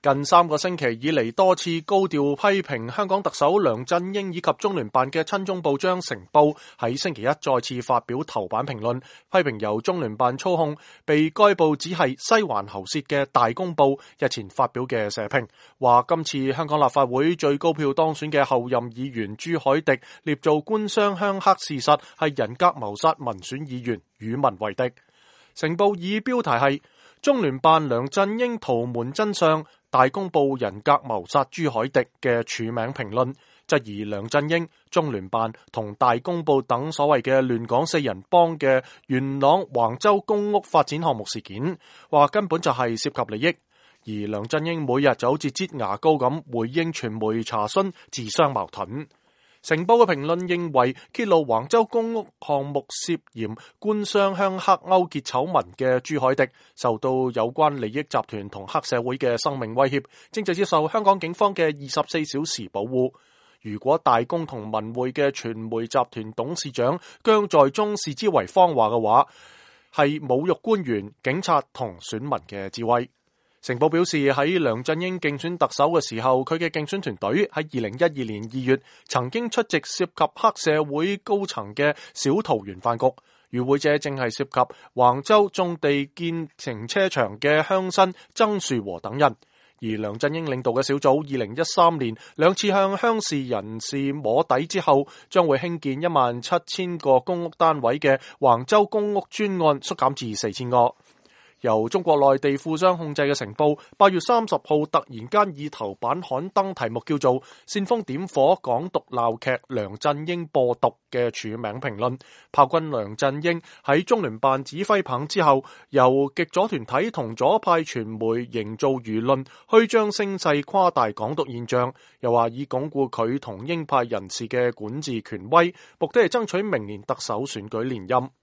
近3個星期以嚟多次高調批評香港特首梁振英以及中聯辦嘅親中報章《成報》喺星期一再次發表頭版評論，批評由中聯辦操控、被該報指係西環喉舌嘅《大公報》日前發表嘅社評，話今次香港立法會最高票當選嘅候任議員朱凱廸捏造官商鄉黑事實，係人格謀殺民選議員，與民為敵。《成報》以標題係中聯辦梁振英圖瞞真相，大公報人格謀殺朱凱廸嘅署名評論，質疑梁振英、中聯辦同大公報等所謂嘅亂港4人幫嘅元朗橫洲公屋發展項目事件，話根本就係涉及利益。而梁振英每日就好似擠牙膏咁回應傳媒查詢，自相矛盾。成報嘅評論認為，揭露橫洲公屋項目涉嫌官商鄉黑勾結醜聞嘅朱凱廸，受到有關利益集團同黑社會嘅生命威脅，正在接受香港警方嘅24小時保護。如果大公同文匯嘅傳媒集團董事長姜在忠視之為謊話嘅話，係侮辱官員、警察同選民嘅智慧。成報表示，喺梁振英競選特首嘅時候，佢嘅競選團隊喺2012年2月曾經出席涉及黑社會高層嘅小桃園飯局，與會者正係涉及橫洲種地建停車場嘅鄉紳曾樹和等人。而梁振英領導嘅小組2013年2次向鄉事人士摸底之後，將會興建17000個公屋單位嘅橫洲公屋專案縮減至4000個。由中國內地富商控制嘅成報8月30號突然間以頭版刊登題目叫做煽風點火港獨鬧劇梁振英播毒嘅署名評論，炮轟梁振英喺中聯辦指揮棒之後，由極左團體同左派傳媒營造輿論，虛張聲勢誇大港獨現象，又話以鞏固佢同鷹派人士嘅管治權威，目的係爭取明年特首選舉連任。